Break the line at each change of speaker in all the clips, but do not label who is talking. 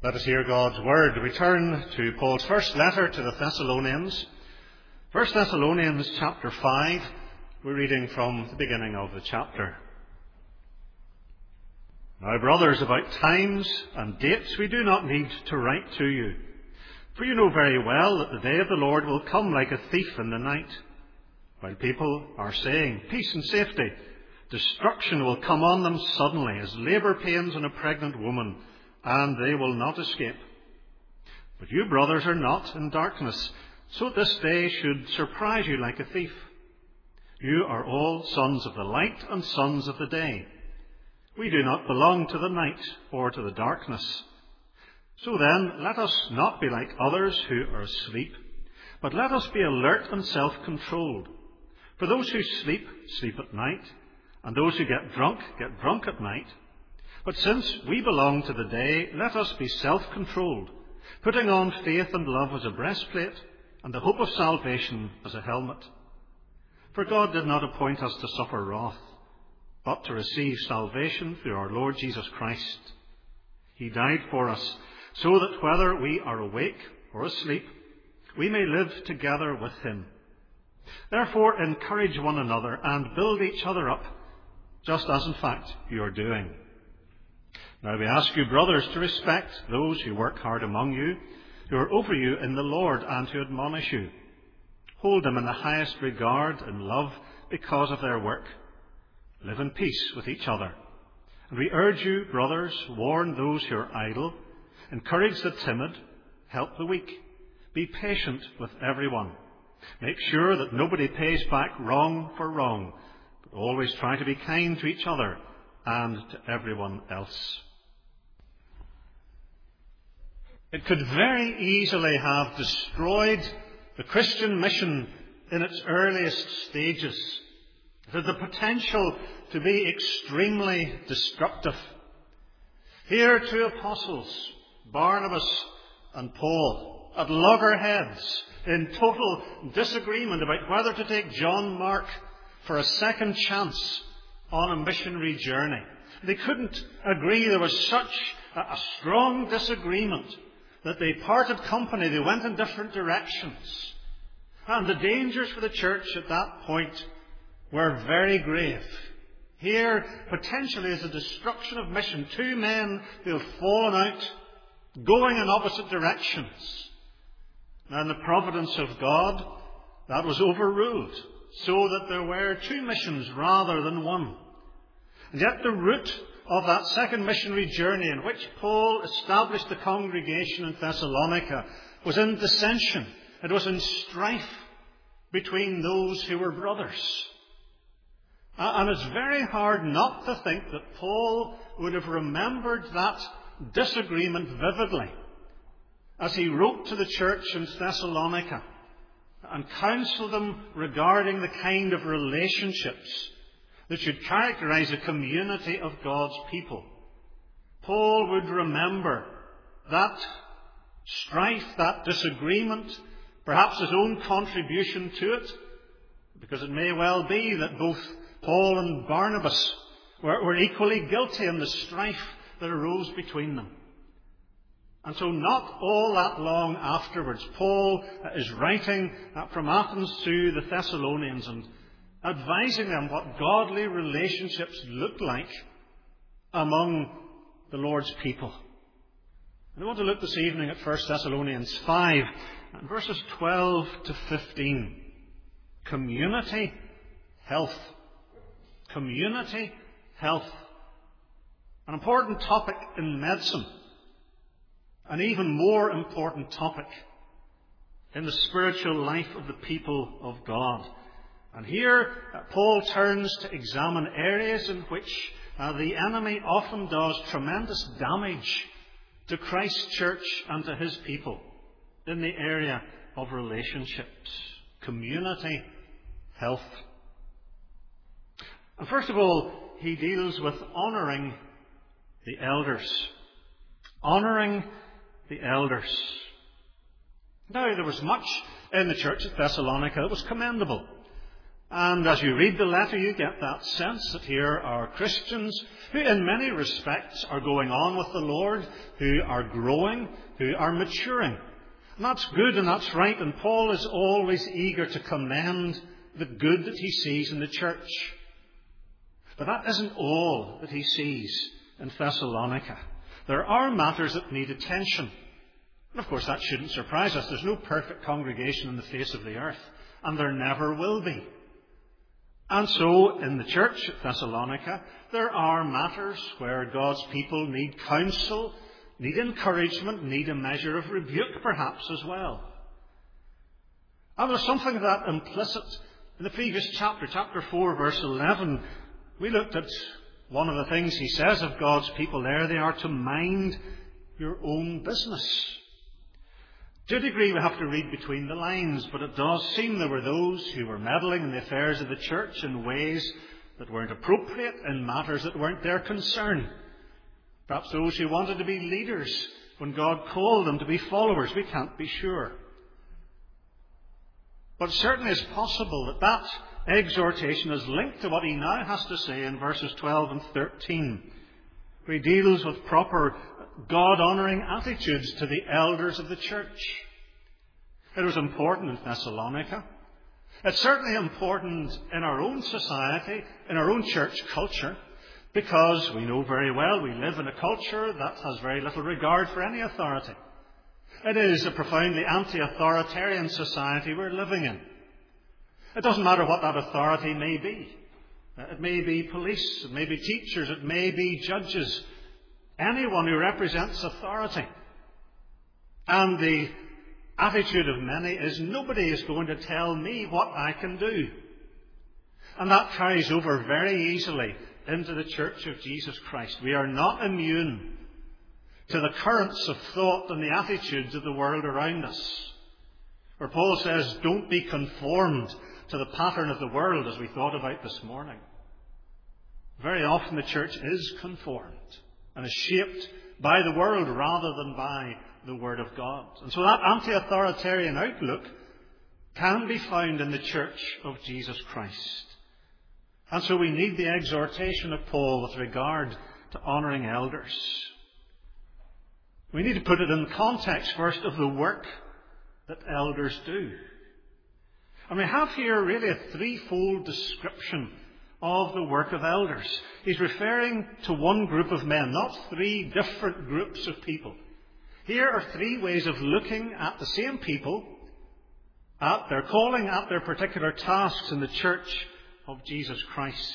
Let us hear God's word. We turn to Paul's first letter to the Thessalonians. 1 Thessalonians chapter 5. We're reading from the beginning of the chapter. Now, brothers, about times and dates we do not need to write to you, for you know very well that the day of the Lord will come like a thief in the night. While people are saying, peace and safety, destruction will come on them suddenly as labour pains on a pregnant woman, and they will not escape. But you, brothers, are not in darkness, so that this day should surprise you like a thief. You are all sons of the light and sons of the day. We do not belong to the night or to the darkness. So then, let us not be like others who are asleep, but let us be alert and self-controlled. For those who sleep, sleep at night, and those who get drunk at night. But since we belong to the day, let us be self-controlled, putting on faith and love as a breastplate, and the hope of salvation as a helmet. For God did not appoint us to suffer wrath, but to receive salvation through our Lord Jesus Christ. He died for us, so that whether we are awake or asleep, we may live together with him. Therefore, encourage one another and build each other up, just as in fact you are doing. Now we ask you, brothers, to respect those who work hard among you, who are over you in the Lord, and who admonish you. Hold them in the highest regard and love because of their work. Live in peace with each other. And we urge you, brothers, warn those who are idle, encourage the timid, help the weak. Be patient with everyone. Make sure that nobody pays back wrong for wrong, but always try to be kind to each other and to everyone else. It could very easily have destroyed the Christian mission in its earliest stages. It had the potential to be extremely destructive. Here, two apostles, Barnabas and Paul, at loggerheads, in total disagreement about whether to take John Mark for a second chance on a missionary journey. They couldn't agree. There was such a strong disagreement that they parted company. They went in different directions. And the dangers for the church at that point were very grave. Here, potentially, is a destruction of mission. Two men who have fallen out, going in opposite directions. Now, in the providence of God, that was overruled, so that there were two missions rather than one. And yet the root of that second missionary journey, in which Paul established the congregation in Thessalonica, was in dissension. It was in strife between those who were brothers. And it's very hard not to think that Paul would have remembered that disagreement vividly as he wrote to the church in Thessalonica and counseled them regarding the kind of relationships that should characterize a community of God's people. Paul would remember that strife, that disagreement, perhaps his own contribution to it, because it may well be that both Paul and Barnabas were equally guilty in the strife that arose between them. And so not all that long afterwards, Paul is writing from Athens to the Thessalonians and advising them what godly relationships look like among the Lord's people. And I want to look this evening at 1 Thessalonians 5, and verses 12 to 15. Community, health. Community, health. An important topic in medicine. An even more important topic in the spiritual life of the people of God. And here, Paul turns to examine areas in which the enemy often does tremendous damage to Christ's church and to his people in the area of relationships, community, health. And first of all, he deals with honouring the elders. Honouring the elders. Now, there was much in the church at Thessalonica that was commendable. And as you read the letter, you get that sense that here are Christians who in many respects are going on with the Lord, who are growing, who are maturing. And that's good and that's right, and Paul is always eager to commend the good that he sees in the church. But that isn't all that he sees in Thessalonica. There are matters that need attention. And of course that shouldn't surprise us. There's no perfect congregation on the face of the earth, and there never will be. And so, in the church at Thessalonica, there are matters where God's people need counsel, need encouragement, need a measure of rebuke perhaps as well. And there's something of that implicit in the previous chapter, chapter 4, verse 11. We looked at one of the things he says of God's people there. They are to mind your own business. To a degree, we have to read between the lines, but it does seem there were those who were meddling in the affairs of the church in ways that weren't appropriate, in matters that weren't their concern. Perhaps those who wanted to be leaders when God called them to be followers. We can't be sure. But it certainly is possible that that exhortation is linked to what he now has to say in verses 12 and 13, where he deals with proper God-honouring attitudes to the elders of the church. It was important in Thessalonica. It's certainly important in our own society, in our own church culture, because we know very well we live in a culture that has very little regard for any authority. It is a profoundly anti-authoritarian society we're living in. It doesn't matter what that authority may be. It may be police, it may be teachers, it may be judges, anyone who represents authority. And the attitude of many is nobody is going to tell me what I can do. And that carries over very easily into the Church of Jesus Christ. We are not immune to the currents of thought and the attitudes of the world around us. Where Paul says, don't be conformed to the pattern of the world, as we thought about this morning. Very often the church is conformed and is shaped by the world rather than by the Word of God. And so that anti-authoritarian outlook can be found in the Church of Jesus Christ. And so we need the exhortation of Paul with regard to honouring elders. We need to put it in the context first of the work that elders do. And we have here really a threefold description of the work of elders. He's referring to one group of men, not three different groups of people. Here are three ways of looking at the same people, at their calling, at their particular tasks in the church of Jesus Christ.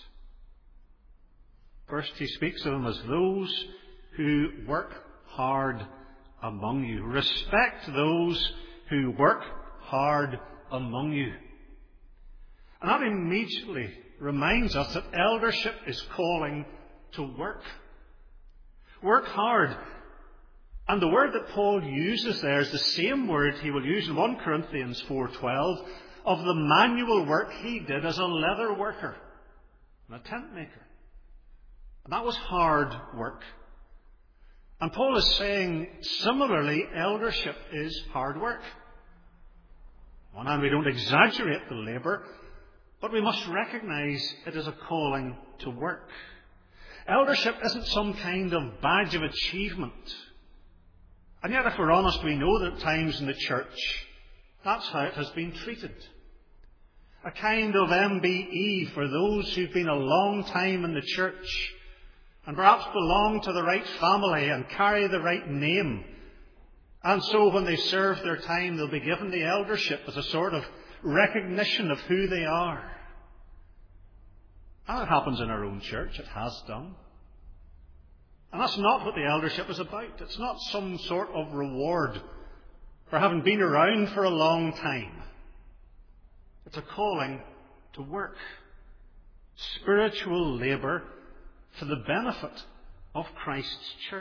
First, he speaks of them as those who work hard among you. Respect those who work hard among you. And that immediately reminds us that eldership is calling to work. Work hard. And the word that Paul uses there is the same word he will use in 1 Corinthians 4:12 of the manual work he did as a leather worker and a tent maker. And that was hard work. And Paul is saying, similarly, eldership is hard work. On one hand, we don't exaggerate the labour, but we must recognise it is a calling to work. Eldership isn't some kind of badge of achievement. And yet, if we're honest, we know that at times in the church, that's how it has been treated. A kind of MBE for those who've been a long time in the church and perhaps belong to the right family and carry the right name. And so when they serve their time, they'll be given the eldership as a sort of recognition of who they are. And it happens in our own church. It has done. And that's not what the eldership is about. It's not some sort of reward for having been around for a long time. It's a calling to work. Spiritual labour for the benefit of Christ's church.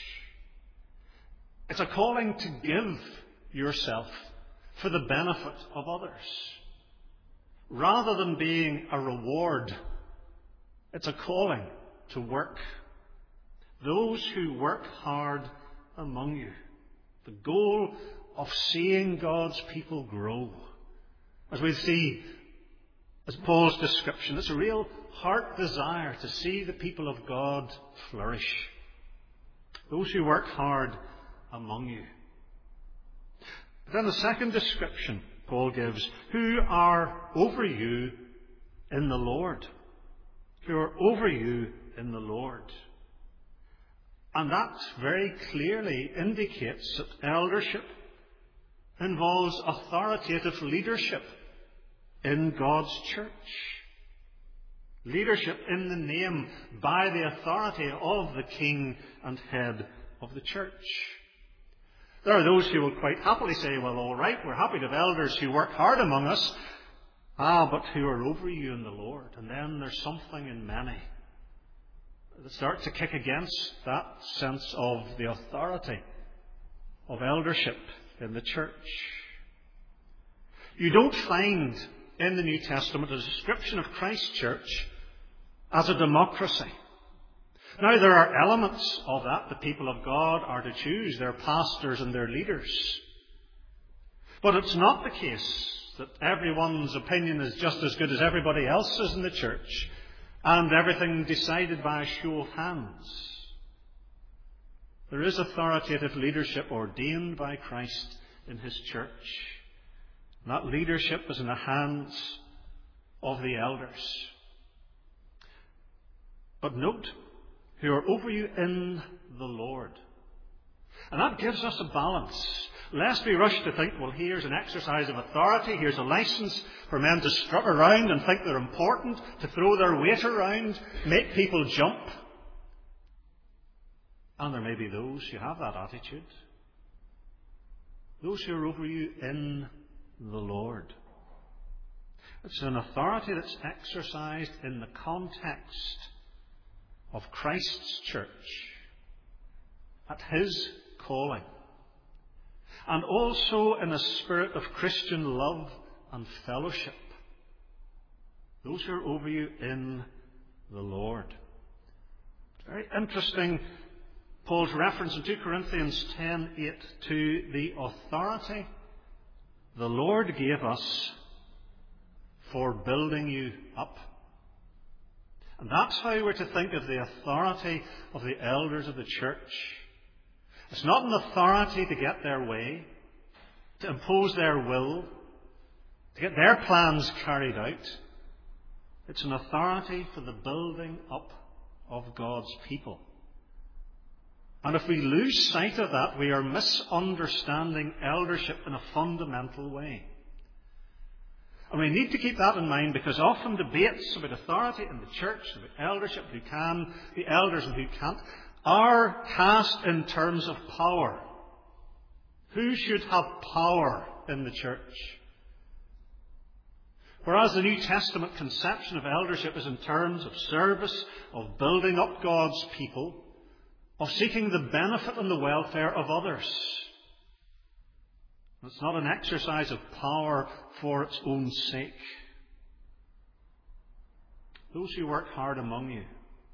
It's a calling to give yourself for the benefit of others. Rather than being a reward, it's a calling to work. Those who work hard among you. The goal of seeing God's people grow. As we see As Paul's description, it's a real heart desire to see the people of God flourish. Those who work hard among you. Then the second description Paul gives, who are over you in the Lord. Who are over you in the Lord. And that very clearly indicates that eldership involves authoritative leadership in God's church. Leadership in the name, by the authority of the king and head of the church. There are those who will quite happily say, well, all right, we're happy to have elders who work hard among us, but who are over you in the Lord. And then there's something in many that starts to kick against that sense of the authority of eldership in the church. You don't find in the New Testament a description of Christ's church as a democracy. Now, there are elements of that. The people of God are to choose their pastors and their leaders. But it's not the case that everyone's opinion is just as good as everybody else's in the church and everything decided by a show of hands. There is authoritative leadership ordained by Christ in his church. And that leadership is in the hands of the elders. But note, who are over you in the Lord. And that gives us a balance. Lest we rush to think, well, here's an exercise of authority, here's a license for men to strut around and think they're important, to throw their weight around, make people jump. And there may be those who have that attitude. Those who are over you in the Lord. It's an authority that's exercised in the context of Christ's church, at his calling, and also in a spirit of Christian love and fellowship. Those who are over you in the Lord. Very interesting, Paul's reference in 2 Corinthians 10:8 to the authority the Lord gave us for building you up. And that's how we're to think of the authority of the elders of the church. It's not an authority to get their way, to impose their will, to get their plans carried out. It's an authority for the building up of God's people. And if we lose sight of that, we are misunderstanding eldership in a fundamental way. And we need to keep that in mind, because often debates about authority in the church, about eldership, who can be elders and who can't, are cast in terms of power. Who should have power in the church? Whereas the New Testament conception of eldership is in terms of service, of building up God's people, of seeking the benefit and the welfare of others. It's not an exercise of power for its own sake. Those who work hard among you,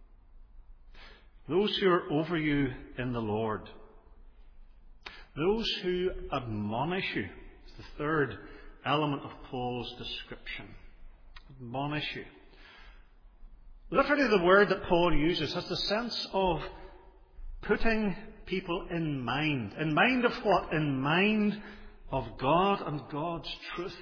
those who are over you in the Lord, those who admonish you, is the third element of Paul's description. Admonish you. Literally, the word that Paul uses has the sense of putting people in mind. In mind of what? In mind of God and God's truth.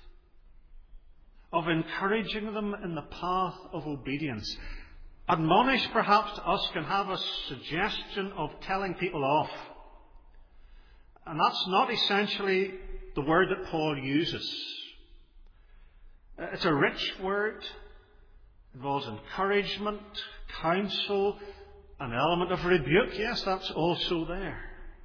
Of encouraging them in the path of obedience. Admonish, perhaps, to us can have a suggestion of telling people off. And that's not essentially the word that Paul uses. It's a rich word. It involves encouragement, counsel, an element of rebuke. Yes, that's also there.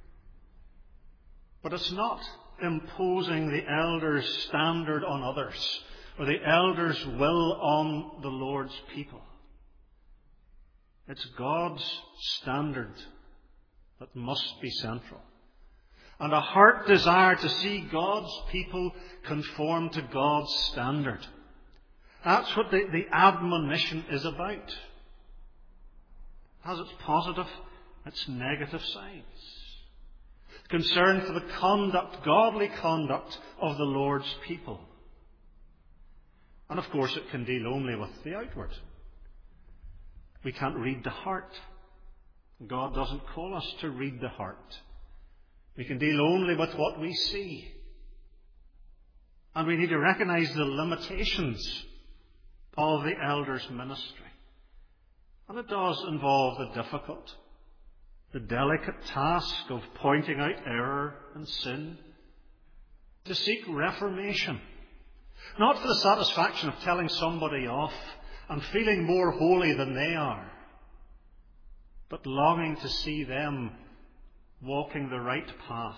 But it's not imposing the elders' standard on others, or the elders' will on the Lord's people. It's God's standard that must be central. And a heart desire to see God's people conform to God's standard. That's what the admonition is about. It has its positive, its negative sides. Concern for the conduct, godly conduct of the Lord's people. And of course it can deal only with the outward. We can't read the heart. God doesn't call us to read the heart. We can deal only with what we see. And we need to recognize the limitations of the elders' ministry. And it does involve the difficult, the delicate task of pointing out error and sin, to seek reformation, not for the satisfaction of telling somebody off and feeling more holy than they are, but longing to see them walking the right path,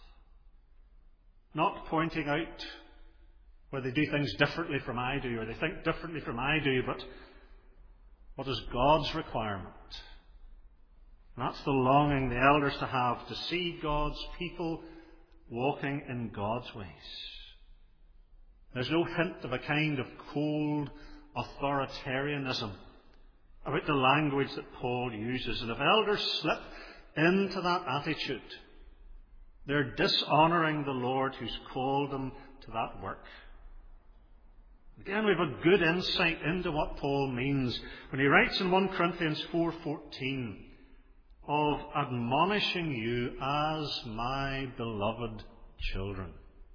not pointing out where they do things differently from I do, or they think differently from I do, but what is God's requirement? And that's the longing the elders to have, to see God's people walking in God's ways. There's no hint of a kind of cold authoritarianism about the language that Paul uses. And if elders slip into that attitude, they're dishonouring the Lord who's called them to that work. Again, we have a good insight into what Paul means when he writes in 1 Corinthians 4:14 of admonishing you as my beloved children.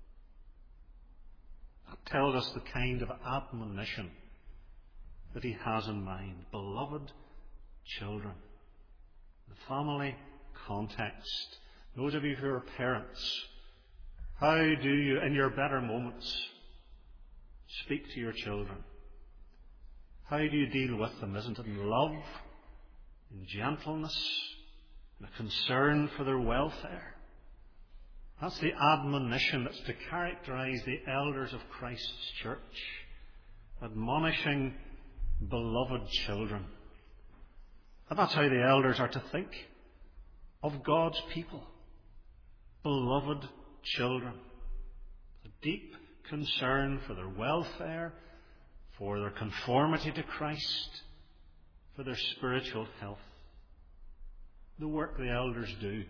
That tells us the kind of admonition that he has in mind. Beloved children. The family context. Those of you who are parents, how do you, in your better moments, speak to your children? How do you deal with them? Isn't it in love, in gentleness, in a concern for their welfare? That's the admonition that's to characterize the elders of Christ's church. Admonishing beloved children. And that's how the elders are to think of God's people. Beloved children. A deep concern for their welfare, for their conformity to Christ, for their spiritual health. The work the elders do.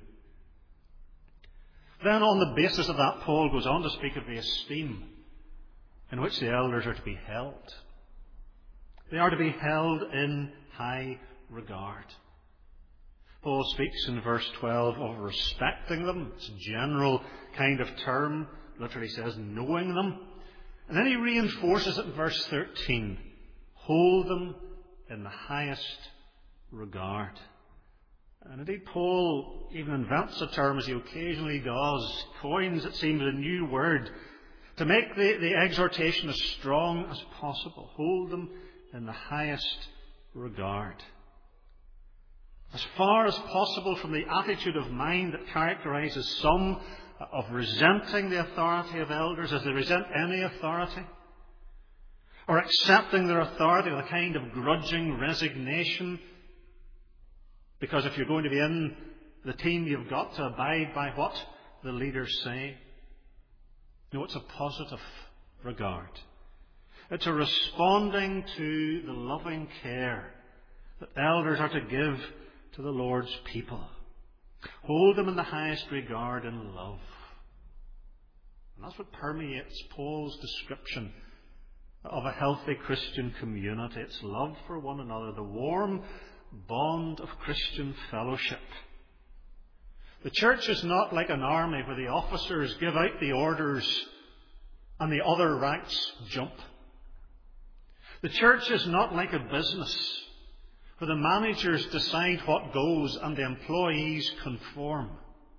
Then on the basis of that, Paul goes on to speak of the esteem in which the elders are to be held. They are to be held in high regard. Paul speaks in verse 12 of respecting them. It's a general kind of term. Literally says knowing them. And then he reinforces it in verse 13. Hold them in the highest regard. And indeed, Paul even invents a term, as he occasionally does, coins, it seems, a new word, to make the exhortation as strong as possible. Hold them in the highest regard. As far as possible from the attitude of mind that characterizes some of resenting the authority of elders as they resent any authority, or accepting their authority with a kind of grudging resignation, because if you're going to be in the team, you've got to abide by what the leaders say. No, it's a positive regard. It's a responding to the loving care that elders are to give to the Lord's people. Hold them in the highest regard and love. And that's what permeates Paul's description of a healthy Christian community. It's love for one another, the warm bond of Christian fellowship. The church is not like an army where the officers give out the orders and the other ranks jump. The church is not like a business where the managers decide what goes and the employees conform.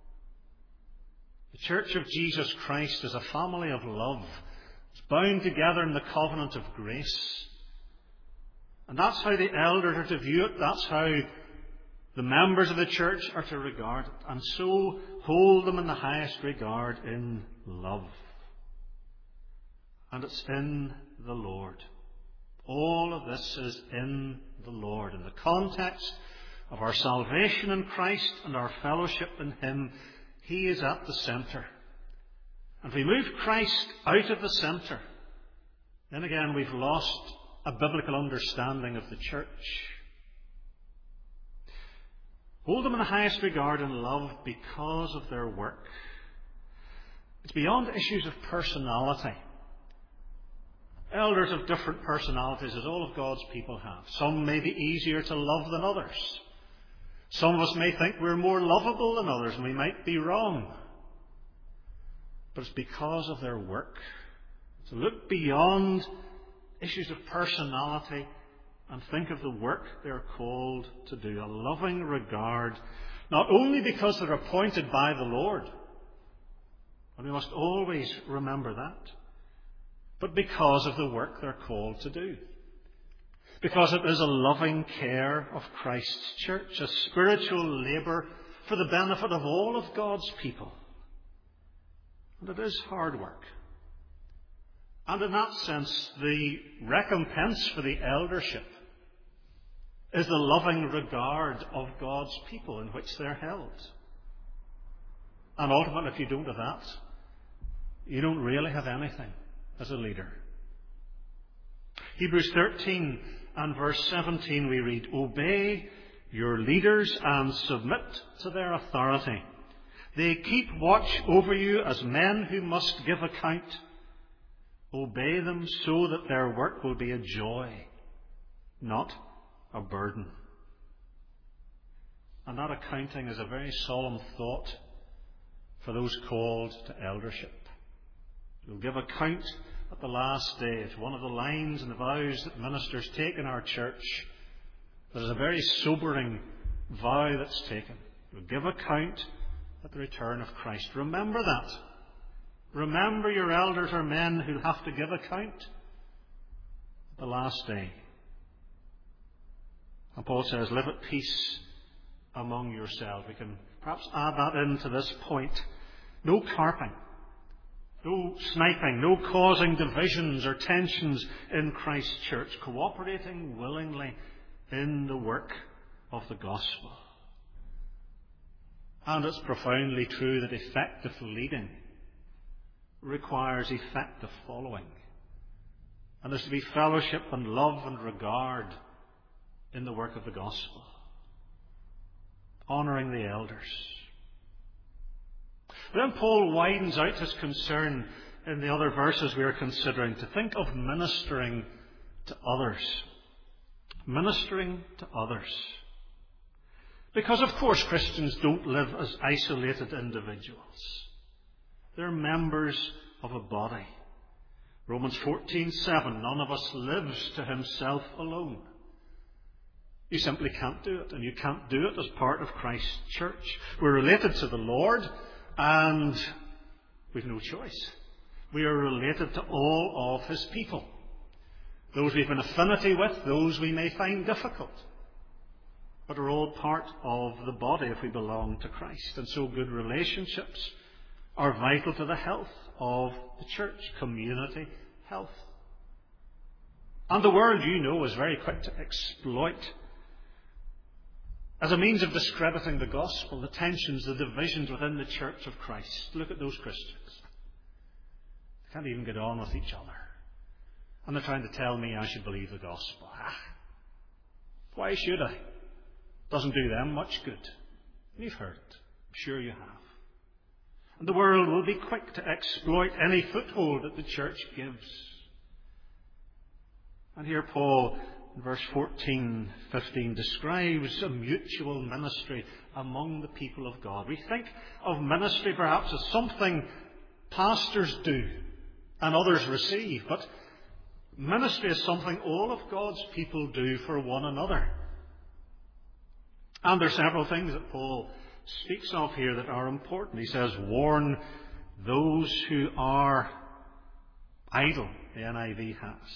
The Church of Jesus Christ is a family of love. It's bound together in the covenant of grace. And that's how the elders are to view it. That's how the members of the church are to regard it. And so hold them in the highest regard in love. And it's in the Lord. All of this is in the Lord. In the context of our salvation in Christ and our fellowship in Him, He is at the centre. And if we move Christ out of the centre, then again we've lost a biblical understanding of the church. Hold them in the highest regard and love because of their work. It's beyond issues of personality. Elders of different personalities, as all of God's people have. Some may be easier to love than others. Some of us may think we're more lovable than others, and we might be wrong. But it's because of their work. To look beyond issues of personality and think of the work they're called to do. A loving regard, not only because they're appointed by the Lord, and we must always remember that, but because of the work they're called to do. Because it is a loving care of Christ's church, a spiritual labour for the benefit of all of God's people. And it is hard work. And in that sense, the recompense for the eldership is the loving regard of God's people in which they're held. And ultimately, if you don't have that, you don't really have anything as a leader. Hebrews 13 and verse 17 we read, "Obey your leaders and submit to their authority. They keep watch over you as men who must give account. Obey them so that their work will be a joy, not a burden." And that accounting is a very solemn thought for those called to eldership. You'll give account at the last day. It's one of the lines and the vows that ministers take in our church. There's a very sobering vow that's taken. You'll give account at the return of Christ. Remember that. Remember your elders are men who'll have to give account at the last day. And Paul says, live at peace among yourselves. We can perhaps add that into this point. No carping. No sniping, no causing divisions or tensions in Christ's church, cooperating willingly in the work of the gospel. And it's profoundly true that effective leading requires effective following. And there's to be fellowship and love and regard in the work of the gospel. Honouring the elders. Then Paul widens out his concern in the other verses we are considering to think of ministering to others. Ministering to others. Because, of course, Christians don't live as isolated individuals. They're members of a body. Romans 14:7, none of us lives to himself alone. You simply can't do it, and you can't do it as part of Christ's church. We're related to the Lord, and we've no choice. We are related to all of his people. Those we have an affinity with, those we may find difficult. But are all part of the body if we belong to Christ. And so good relationships are vital to the health of the church, community health. And the world, you know, is very quick to exploit, as a means of discrediting the gospel, the tensions, the divisions within the church of Christ. Look at those Christians. They can't even get on with each other. And they're trying to tell me I should believe the gospel. Why should I? Doesn't do them much good. You've heard it. I'm sure you have. And the world will be quick to exploit any foothold that the church gives. And here Paul, in verse 14-15, describes a mutual ministry among the people of God. We think of ministry perhaps as something pastors do and others receive, but ministry is something all of God's people do for one another. And there are several things that Paul speaks of here that are important. He says, warn those who are idle, the NIV has.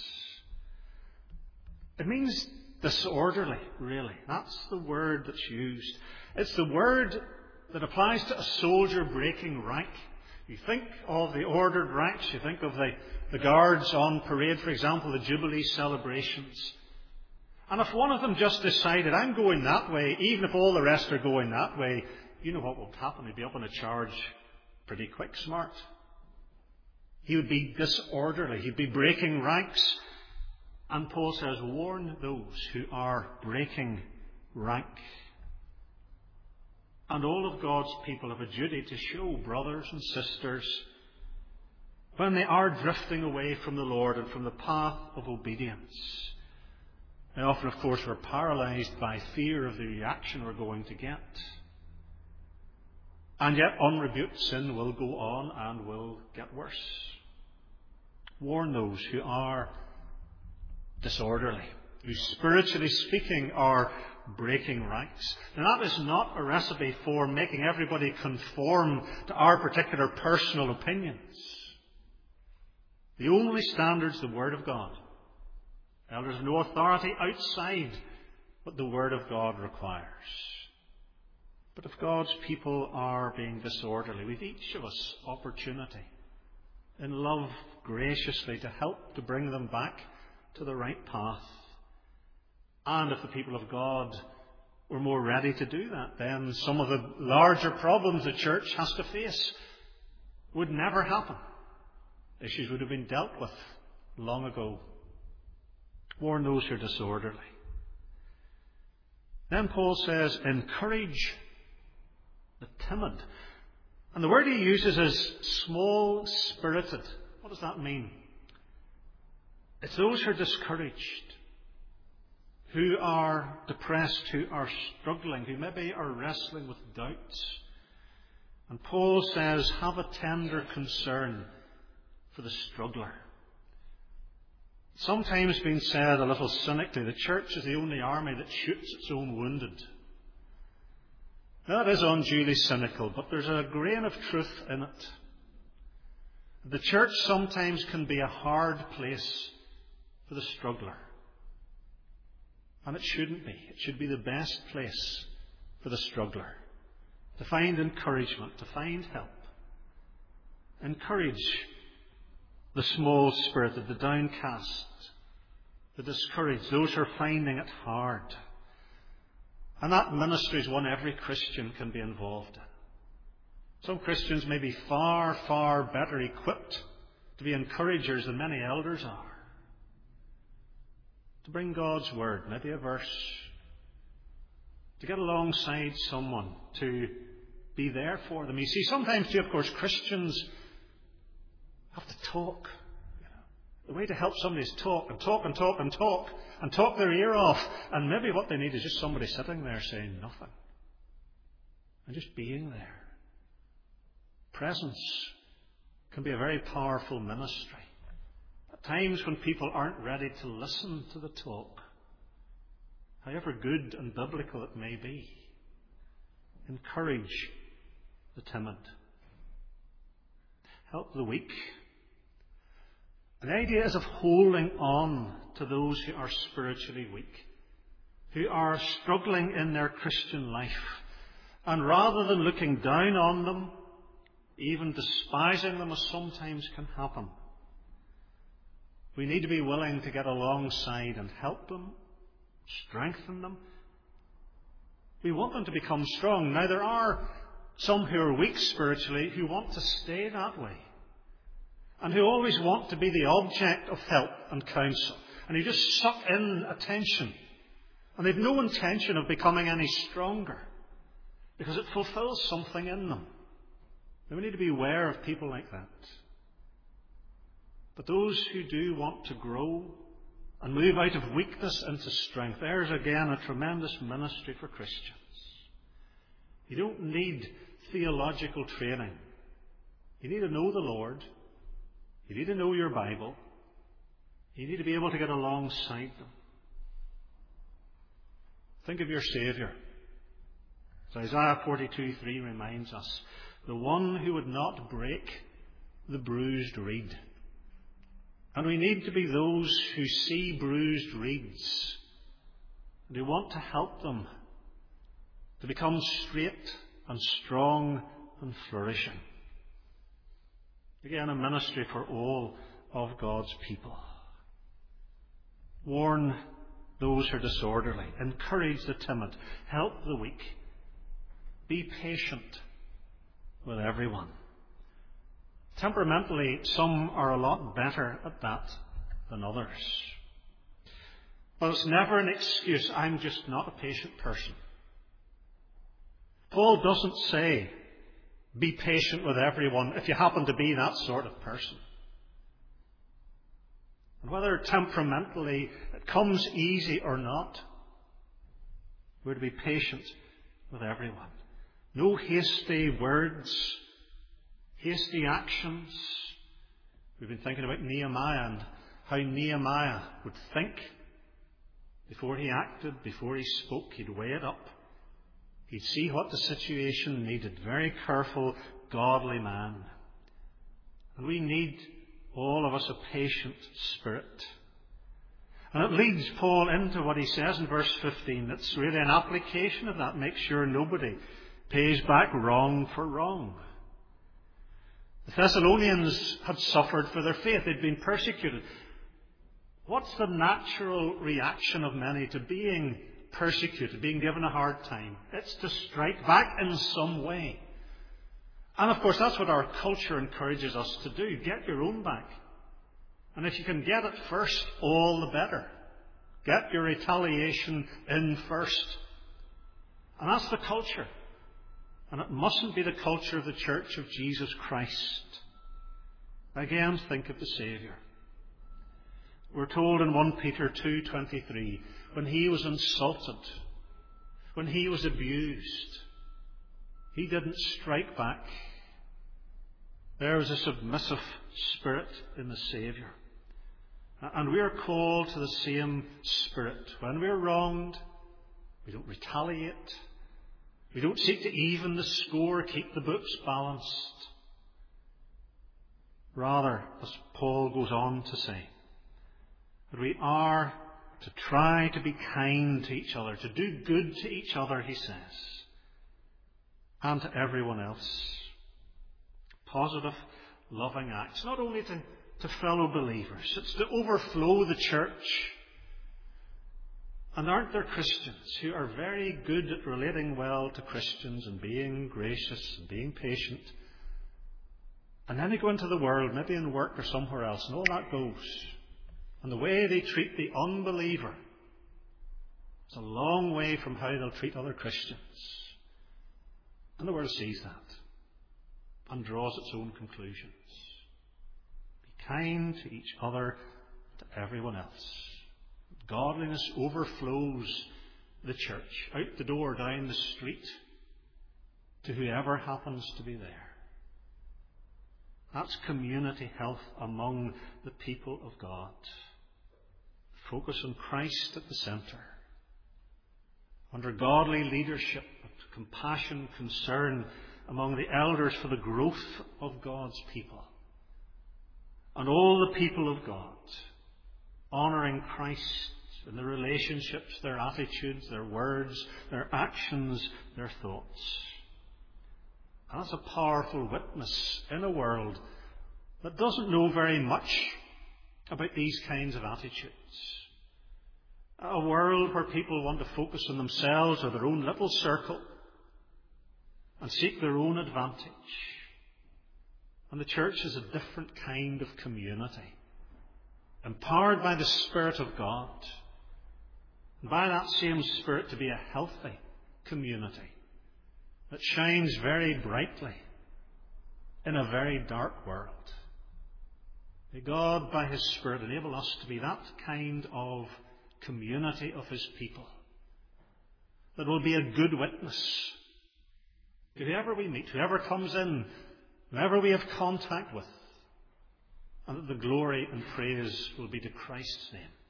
It means disorderly, really. That's the word that's used. It's the word that applies to a soldier breaking rank. You think of the ordered ranks, you think of the guards on parade, for example, the Jubilee celebrations. And if one of them just decided, I'm going that way, even if all the rest are going that way, you know what will happen. He'd be up on a charge pretty quick, smart. He would be disorderly. He'd be breaking ranks. And Paul says, warn those who are breaking rank. And all of God's people have a duty to show brothers and sisters when they are drifting away from the Lord and from the path of obedience. And often, of course, we're paralyzed by fear of the reaction we're going to get. And yet unrebuked sin will go on and will get worse. Warn those who are disorderly, who spiritually speaking are breaking ranks. And that is not a recipe for making everybody conform to our particular personal opinions. The only standard is the Word of God. Elders have no authority outside what the Word of God requires. But if God's people are being disorderly, we've each of us opportunity in love graciously to help to bring them back to the right path. And if the people of God were more ready to do that, then some of the larger problems the church has to face would never happen. Issues would have been dealt with long ago. Warn those who are disorderly. Then Paul says, encourage the timid. And the word he uses is small-spirited. What does that mean? It's those who are discouraged, who are depressed, who are struggling, who maybe are wrestling with doubts. And Paul says, have a tender concern for the struggler. Sometimes been said a little cynically, the church is the only army that shoots its own wounded. That is unduly cynical, but there's a grain of truth in it. The church sometimes can be a hard place for the struggler. And it shouldn't be. It should be the best place for the struggler. To find encouragement, to find help. Encourage the small-spirited, the downcast, the discouraged, those who are finding it hard. And that ministry is one every Christian can be involved in. Some Christians may be far, far better equipped to be encouragers than many elders are. To bring God's word, maybe a verse. To get alongside someone, to be there for them. You see, sometimes too, of course, Christians have to talk. The way to help somebody is talk and talk and talk and talk and talk their ear off. And maybe what they need is just somebody sitting there saying nothing. And just being there. Presence can be a very powerful ministry. At times when people aren't ready to listen to the talk, however good and biblical it may be, encourage the timid. Help the weak. And the idea is of holding on to those who are spiritually weak, who are struggling in their Christian life. And rather than looking down on them, even despising them as sometimes can happen, we need to be willing to get alongside and help them, strengthen them. We want them to become strong. Now, there are some who are weak spiritually who want to stay that way. And who always want to be the object of help and counsel. And who just suck in attention. And they've no intention of becoming any stronger. Because it fulfills something in them. And we need to be aware of people like that. But those who do want to grow and move out of weakness into strength, there's again a tremendous ministry for Christians. You don't need theological training. You need to know the Lord. You need to know your Bible. You need to be able to get alongside them. Think of your Saviour. As Isaiah 42:3 reminds us, the one who would not break the bruised reed. And we need to be those who see bruised reeds and who want to help them to become straight and strong and flourishing. Again, a ministry for all of God's people. Warn those who are disorderly. Encourage the timid. Help the weak. Be patient with everyone. Temperamentally, some are a lot better at that than others. But it's never an excuse, I'm just not a patient person. Paul doesn't say, be patient with everyone if you happen to be that sort of person. And whether temperamentally it comes easy or not, we're to be patient with everyone. No hasty words, hasty actions. We've been thinking about Nehemiah and how Nehemiah would think before he acted, before he spoke. He'd weigh it up. He'd see what the situation needed. Very careful, godly man. And we need, all of us, a patient spirit. And it leads Paul into what he says in verse 15. It's really an application of that. Make sure nobody pays back wrong for wrong. The Thessalonians had suffered for their faith. They'd been persecuted. What's the natural reaction of many to being persecuted, being given a hard time? It's to strike back in some way. And of course, that's what our culture encourages us to do. Get your own back. And if you can get it first, all the better. Get your retaliation in first. And that's the culture. And it mustn't be the culture of the Church of Jesus Christ. Again, think of the Saviour. We're told in 1 Peter 2:23, when he was insulted, when he was abused, he didn't strike back. There was a submissive spirit in the Saviour. And we are called to the same spirit. When we're wronged, we don't retaliate. We don't seek to even the score, keep the books balanced. Rather, as Paul goes on to say, that we are to try to be kind to each other, to do good to each other, he says, and to everyone else. Positive, loving acts, not only to fellow believers. It's to overflow the church. And aren't there Christians who are very good at relating well to Christians and being gracious and being patient? And then they go into the world, maybe in work or somewhere else, and all that goes. And the way they treat the unbeliever is a long way from how they'll treat other Christians. And the world sees that and draws its own conclusions. Be kind to each other, to everyone else. Godliness overflows the church, out the door, down the street, to whoever happens to be there. That's community health among the people of God. Focus on Christ at the centre. Under godly leadership, compassion, concern among the elders for the growth of God's people. And all the people of God, honouring Christ in their relationships, their attitudes, their words, their actions, their thoughts. And that's a powerful witness in a world that doesn't know very much about these kinds of attitudes. A world where people want to focus on themselves or their own little circle and seek their own advantage. And the church is a different kind of community, empowered by the Spirit of God, and by that same Spirit to be a healthy community that shines very brightly in a very dark world. May God, by His Spirit, enable us to be that kind of community of His people that will be a good witness to whoever we meet, whoever comes in, whoever we have contact with, and that the glory and praise will be to Christ's name.